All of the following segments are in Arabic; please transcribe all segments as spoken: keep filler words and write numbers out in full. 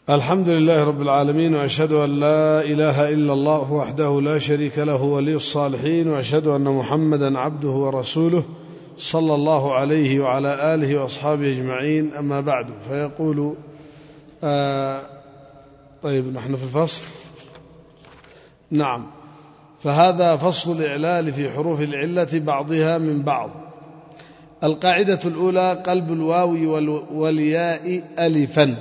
الحمد لله رب العالمين، وأشهد أن لا إله إلا الله وحده لا شريك له ولي الصالحين، وأشهد أن محمدا عبده ورسوله صلى الله عليه وعلى آله وأصحابه أجمعين. أما بعد، فيقول آه طيب نحن في الفصل. نعم، فهذا فصل الإعلال في حروف العلة بعضها من بعض. القاعدة الأولى: قلب الواو والياء ألفا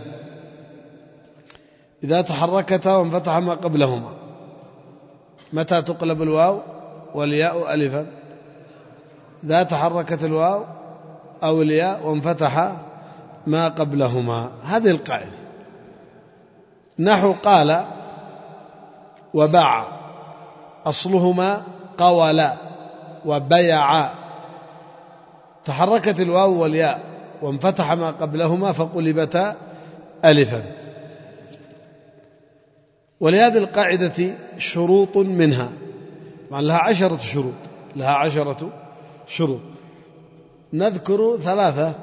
إذا تحركتا وانفتح ما قبلهما. متى تقلب الواو والياء ألفا؟ إذا تحركت الواو أو الياء وانفتح ما قبلهما. هذه القاعدة. نحو قال وباع، أصلهما قولا وبيعا، تحركت الواو والياء وانفتح ما قبلهما فقلبتا ألفا. ولهذه القاعدة شروط منها، مع لها عشرة شروط لها عشرة شروط نذكر ثلاثة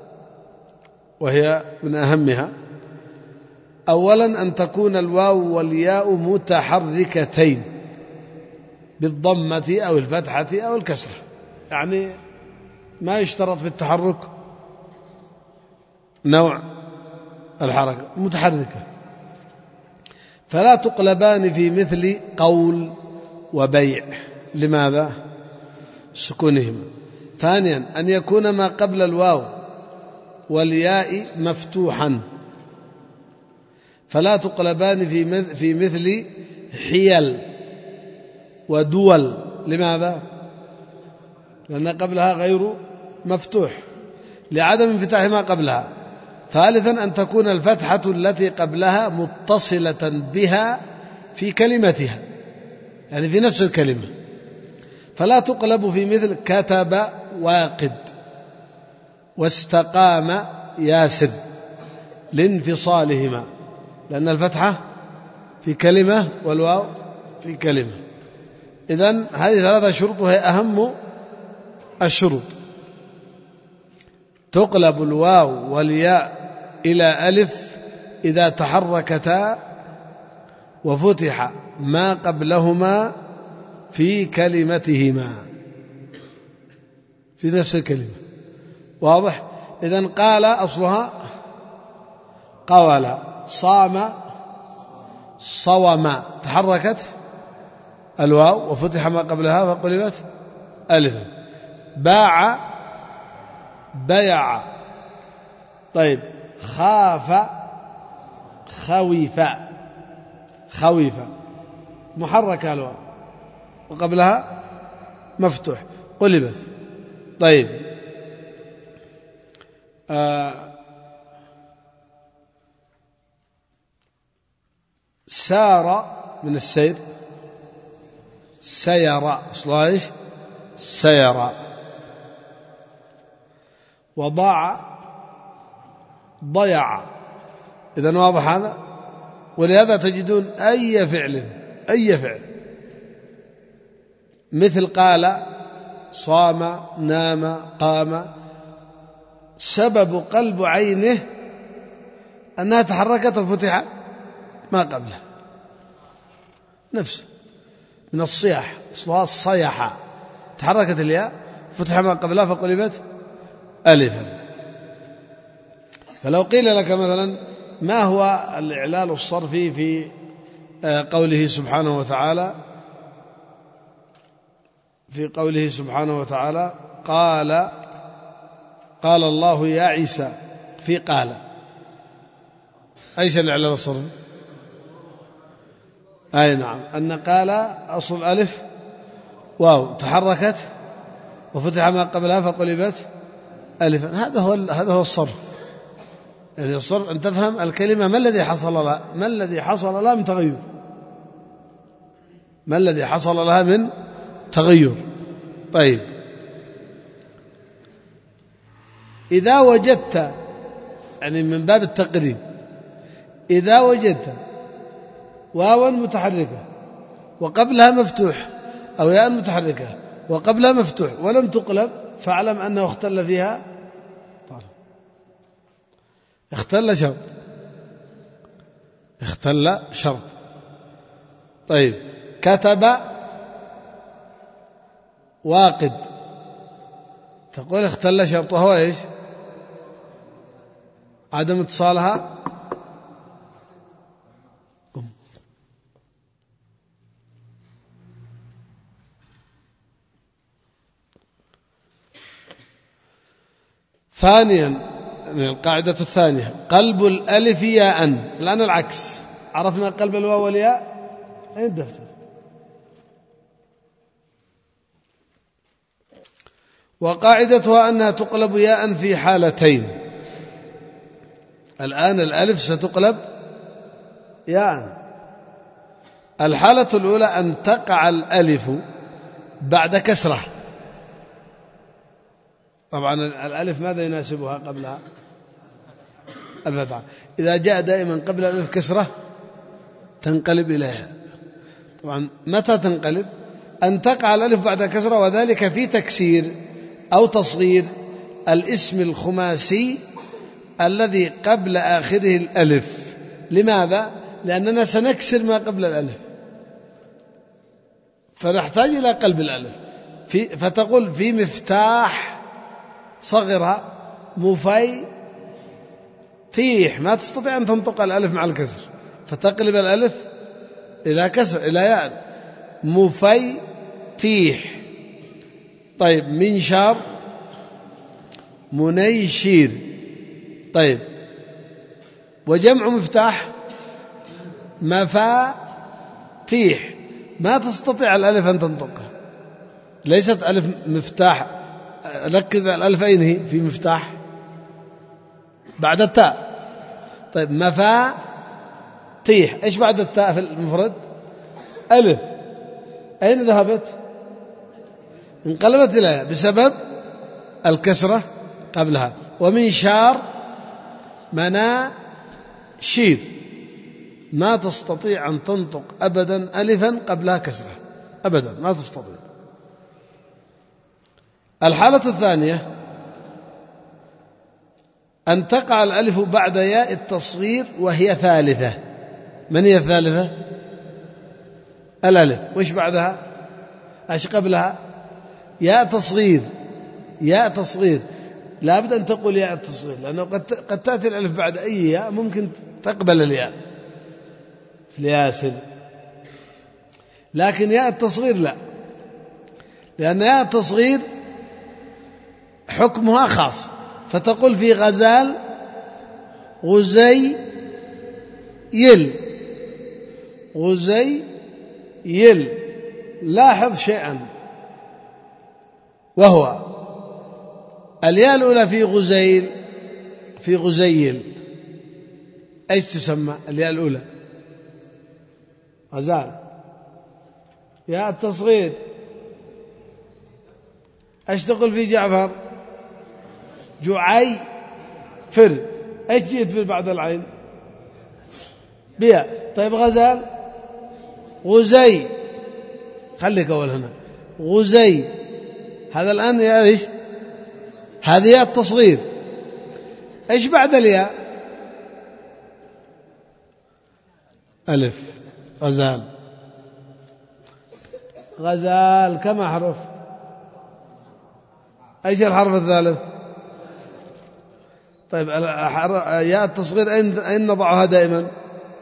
وهي من أهمها. أولا: أن تكون الواو والياء متحركتين بالضمة أو الفتحة أو الكسرة، يعني ما يشترط في التحرك نوع الحركة، متحركة، فلا تقلبان في مثل قول وبيع. لماذا؟ سكونهما. ثانيا: أن يكون ما قبل الواو والياء مفتوحا، فلا تقلبان في مثل حيل ودول. لماذا؟ لأن قبلها غير مفتوح لعدم انفتاح ما قبلها. ثالثا: أن تكون الفتحة التي قبلها متصلة بها في كلمتها، يعني في نفس الكلمة، فلا تقلب في مثل كتب واقد واستقام ياسر لانفصالهما، لأن الفتحة في كلمة والواو في كلمة. إذن هذه ثلاثة شروط وهي أهم الشروط. تقلب الواو والياء إلى ألف إذا تحركتا وفتح ما قبلهما في كلمتهما، في نفس الكلمة. واضح؟ إذن قال أصلها قول، صام صوم، تحركت الواو وفتح ما قبلها فقلبت ألفا. باع بيع. طيب، خاف خوف خوف، محركة الواو وقبلها مفتوح قلبت. طيب، آه سار من السير، سير، أصلها إيش؟ سير. وضاع ضيع. إذن واضح هذا؟ ولهذا تجدون أي فعل أي فعل مثل قال صام نام قام، سبب قلب عينه أنها تحركت وفتح ما قبلها، نفسه من الصياح، أصلها الصيحة، تحركت الياء فتح ما قبلها فقلبت ألفا. فلو قيل لك مثلا ما هو الإعلال الصرفي في قوله سبحانه وتعالى في قوله سبحانه وتعالى قال قال الله يا عيسى، في قال، أيش الإعلال الصرفي؟ أي نعم، أن قال أصل ألف واو تحركت وفتح ما قبلها فقلبت ألفا. هذا هو هذا هو الصرف. يعني الصرف أن تفهم الكلمة ما الذي حصل لها ما الذي حصل لها من تغير ما الذي حصل لها من تغير. طيب، إذا وجدت، يعني من باب التقريب، إذا وجدت واوا متحركة وقبلها مفتوح أو ياء متحركة وقبلها مفتوح ولم تقلب، فاعلم أنه اختل فيها طالب. اختل شرط. اختل شرط. طيب كتب واقد، تقول اختل شرط، وهو إيش؟ عدم اتصالها. ثانيا القاعدة الثانية قلب الألف ياء. الآن العكس، عرفنا قلب الواو والياء. أين الدفتر؟ وقاعدتها أنها تقلب ياء في حالتين. الآن الألف ستقلب ياء. الحالة الأولى أن تقع الألف بعد كسرة. طبعا الألف ماذا يناسبها قبلها؟ الفتحة. إذا جاء دائما قبل الألف كسرة تنقلب إليها. طبعا متى تنقلب؟ أن تقع الألف بعد كسرة، وذلك في تكسير أو تصغير الاسم الخماسي الذي قبل آخره الألف. لماذا؟ لأننا سنكسر ما قبل الألف، فنحتاج إلى قلب الألف. في فتقول في مفتاح صغرها مفي تيح، ما تستطيع أن تنطق الألف مع الكسر، فتقلب الألف إلى كسر إلى ياء. مفي تيح. طيب منشار منيشير. طيب وجمع مفتاح مفاتيح، ما تستطيع الألف أن تنطقها، ليست ألف مفتاح. ركز على الألف، أين هي في مفتاح؟ بعد التاء. طيب مفاتيح، إيش بعد التاء في المفرد؟ ألف. أين ذهبت؟ انقلبت إليها بسبب الكسرة قبلها. ومنشار مناشير، ما تستطيع أن تنطق أبدا ألفا قبلها كسرة أبدا، ما تستطيع. الحالة الثانية أن تقع الألف بعد ياء التصغير وهي ثالثة. من هي الثالثة؟ الألف. وإيش بعدها؟ إيش قبلها؟ ياء تصغير. ياء تصغير لا بد أن تقول ياء التصغير، لأنه قد قد تأتي الألف بعد أي ياء ممكن تقبل الياء في الياسر، لكن ياء التصغير لا، لأن ياء التصغير حكمها خاص. فتقول في غزال غزي يل غزي يل. لاحظ شيئا، وهو الياء الأولى في غزيل في غزيل أيش تسمى الياء الأولى؟ غزال. ياء التصغير أيش تقول في جعفر؟ جعي فر. أيش جيت في بعد العين؟ بياء. طيب غزال غزي، خليك أول هنا غزي. هذا الآن يا إيش؟ هذه ياء التصغير. إيش بعد الياء؟ ألف. غزال. غزال كم حرف؟ إيش الحرف الثالث؟ طيب ياء التصغير أين أين نضعها دائما؟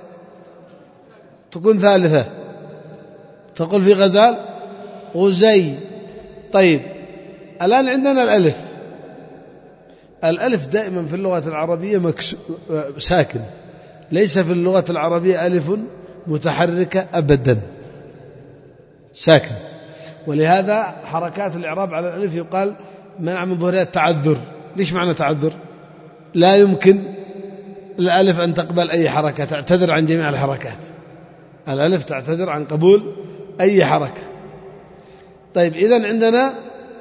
تكون ثالثة. تقول في غزال غزي. طيب الآن عندنا الألف. الألف دائما في اللغة العربية مكس... ساكن، ليس في اللغة العربية ألف متحركة أبدا، ساكن. ولهذا حركات الإعراب على الألف يقال منع من ظهورها التعذر. ليش معنى تعذر؟ لا يمكن الألف أن تقبل أي حركة، تعتذر عن جميع الحركات. الألف تعتذر عن قبول أي حركة. طيب إذن عندنا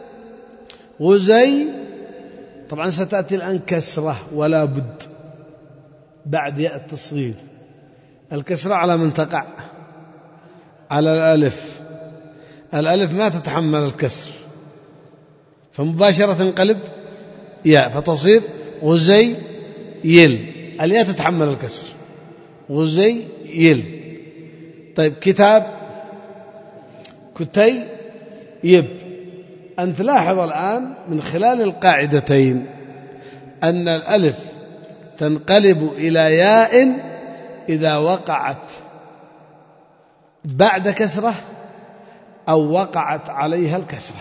غزي. طبعا ستأتي الآن كسرة ولا بد بعد ياء التصغير. الكسرة على من تقع؟ على الألف. الألف ما تتحمل الكسر، فمباشرة تنقلب ياء، فتصير غزي يل. الياء تتحمل الكسر، غزيل. طيب كتاب كتي يب. أن تلاحظ الآن من خلال القاعدتين أن الألف تنقلب إلى ياء إذا وقعت بعد كسرة أو وقعت عليها الكسرة.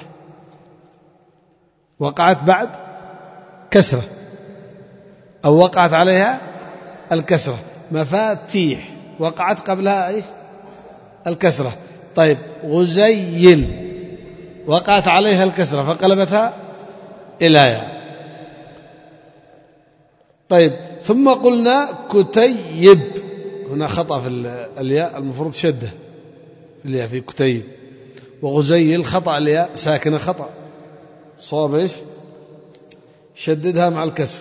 وقعت بعد كسرة أو وقعت عليها الكسرة. مفاتيح وقعت قبلها إيش؟ الكسرة. طيب غزيل وقعت عليها الكسرة فقلبتها إلى ياء. طيب ثم قلنا كتيب، هنا خطأ في الياء، المفروض شدة في الياء في كتيب. وغزيل خطأ الياء ساكنة خطأ، صواب إيش؟ شددها مع الكسر.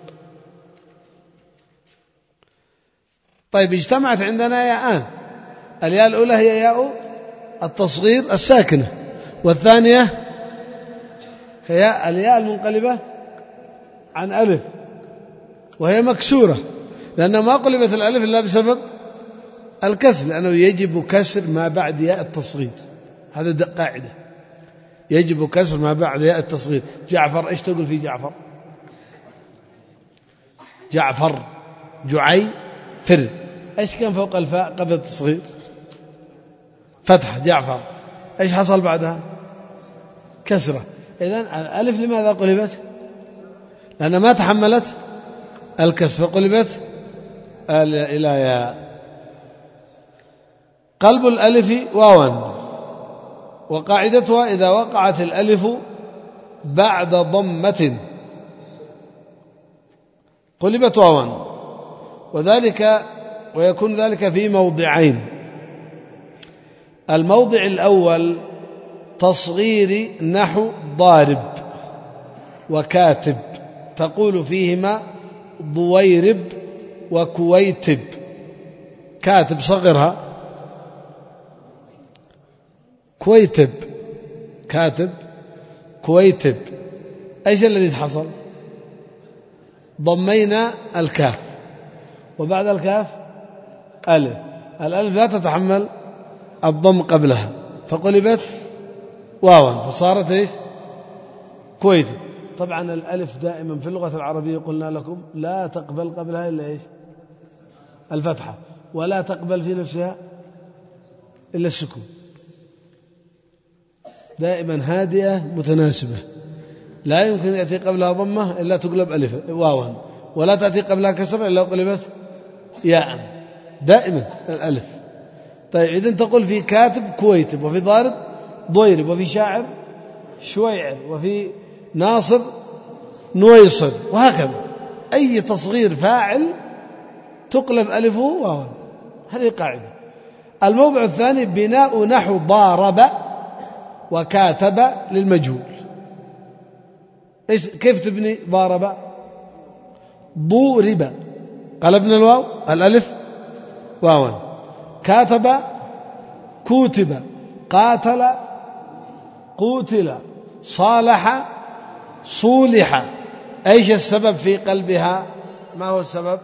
طيب اجتمعت عندنا ياءان، الياء الأولى هي ياء التصغير الساكنة، والثانية هي الياء المنقلبة عن ألف وهي مكسورة، لأنه ما قلبت الألف إلا بسبب الكسر، لأنه يجب كسر ما بعد ياء التصغير. هذا قاعدة، يجب كسر ما بعد ياء التصغير. جعفر إيش تقول في جعفر؟ جعفر جعي فر، إيش كان فوق الفاء قبل التصغير؟ فتحة. جعفر إيش حصل بعدها؟ كسرة. إذن الألف لماذا قلبت؟ لأنها ما تحملت الكسر فقلبت إلى ياء. قلب الألف واوا، وقاعدتها إذا وقعت الألف بعد ضمة قلبت واوا، وذلك ويكون ذلك في موضعين. الموضع الأول تصغير نحو ضارب وكاتب، تقول فيهما ضويرب وكويتب. كاتب صغرها كويتب، كاتب كويتب. ايش الذي حصل؟ ضمينا الكاف وبعد الكاف ألف، الألف لا تتحمل الضم قبلها فقلبت واوا فصارت ايش؟ كويتب. طبعا الألف دائما في اللغة العربية قلنا لكم لا تقبل قبلها إلا إيش؟ الفتحة، ولا تقبل في نفسها إلا السكون، دائما هادئة متناسبة، لا يمكن يأتي قبلها ضمة إلا تقلب ألف واوا، ولا تأتي قبلها كسر إلا قلبت ياء، دائما الألف. طيب إذن تقول في كاتب كويتب، وفي ضارب ضويرب، وفي شاعر شويعر، وفي ناصر نويصر، وهكذا. أي تصغير فاعل تقلب ألفه واو، هذه قاعدة. الموضع الثاني بناء نحو ضارب وكاتب للمجهول. إيش كيف تبني ضارب؟ ضورب قلبنا الواو الألف واوا. كاتب كوتب، قاتل قوتل، صالح صولح. ايش السبب في قلبها؟ ما هو السبب؟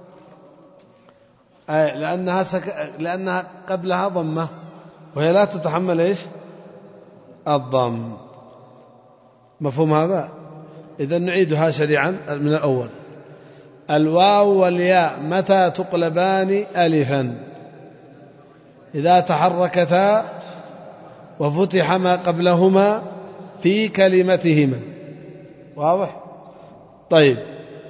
آه لأنها, سك... لأنها قبلها ضمة وهي لا تتحمل ايش؟ الضم. مفهوم هذا؟ إذا نعيدها سريعا من الأول. الواو والياء متى تقلبان ألفا؟ إذا تحركتا وفتح ما قبلهما في كلمتهما. واضح؟ طيب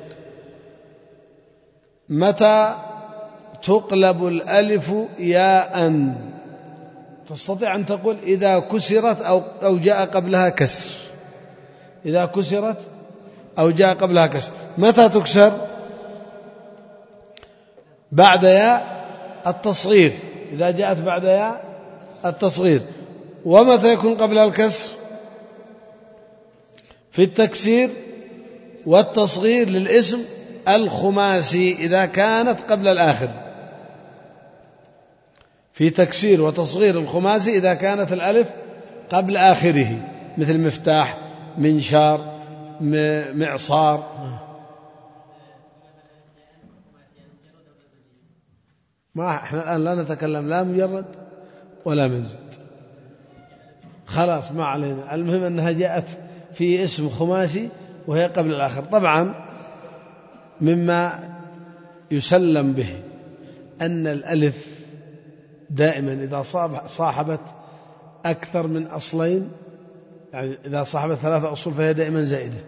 متى تقلب الألف ياء؟ تستطيع أن تقول إذا كسرت أو, أو جاء قبلها كسر. إذا كسرت أو جاء قبلها كسر. متى تكسر؟ بعد ياء التصغير، إذا جاءت بعد ياء التصغير. ومتى يكون قبلها الكسر؟ في التكسير والتصغير للاسم الخماسي إذا كانت قبل الآخر. في تكسير وتصغير الخماسي إذا كانت الألف قبل آخره، مثل مفتاح، منشار، معصار. ما احنا الآن لا نتكلم لا مجرد ولا منزد، خلاص ما علينا، المهم أنها جاءت في اسم خماسي وهي قبل الآخر. طبعا مما يسلم به أن الألف دائما إذا صاحبت أكثر من أصلين، يعني إذا صاحبت ثلاثة أصول فهي دائما زائدة،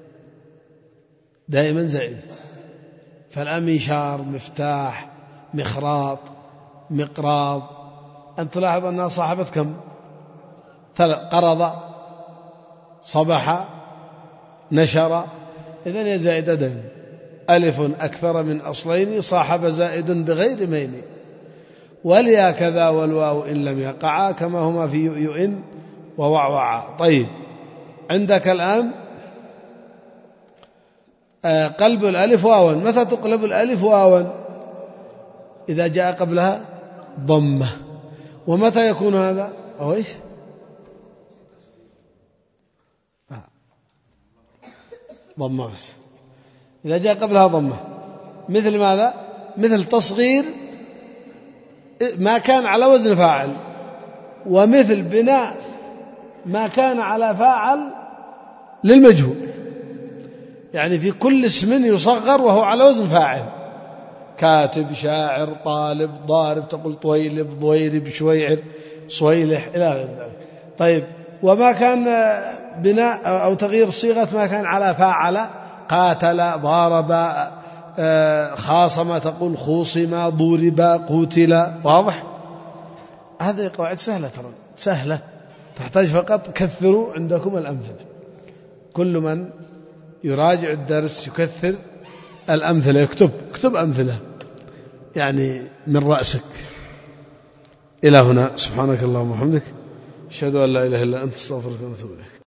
دائما زائدة. فالآن منشار، مفتاح، مخراط، مقراض، أن تلاحظ أنها صاحبت كم؟ قرض، صبح، نشر، إذن هي زائدة دائما. ألف أكثر من أصلين صاحب زائد بغير مين، وليا كذا والواو إن لم يقعا كما هما في يؤ ووعوعا. طيب عندك الآن قلب الألف واوا. متى تقلب الألف واوا؟ إذا جاء قبلها ضمة. ومتى يكون هذا؟ أو إيش؟ ضمة بس. إذا جاء قبلها ضمة مثل ماذا؟ مثل تصغير ما كان على وزن فاعل، ومثل بناء ما كان على فاعل للمجهول. يعني في كل اسم يصغر وهو على وزن فاعل، كاتب، شاعر، طالب، ضارب، تقول طويلب، ضويرب، شويعر، صويلح إلى غير ذلك. طيب وما كان بناء أو تغيير صيغة ما كان على فاعل، قاتل، ضارب، خاصم، تقول خوصم، ضرب، قتل. واضح؟ هذه قواعد سهلة، ترى سهلة، تحتاج فقط كثروا عندكم الأمثلة. كل من يراجع الدرس يكثر الأمثلة، يكتب اكتب أمثلة يعني من رأسك. إلى هنا، سبحانك اللهم وبحمدك، أشهد أن لا إله إلا أنت، استغفرك وأتوب إليك.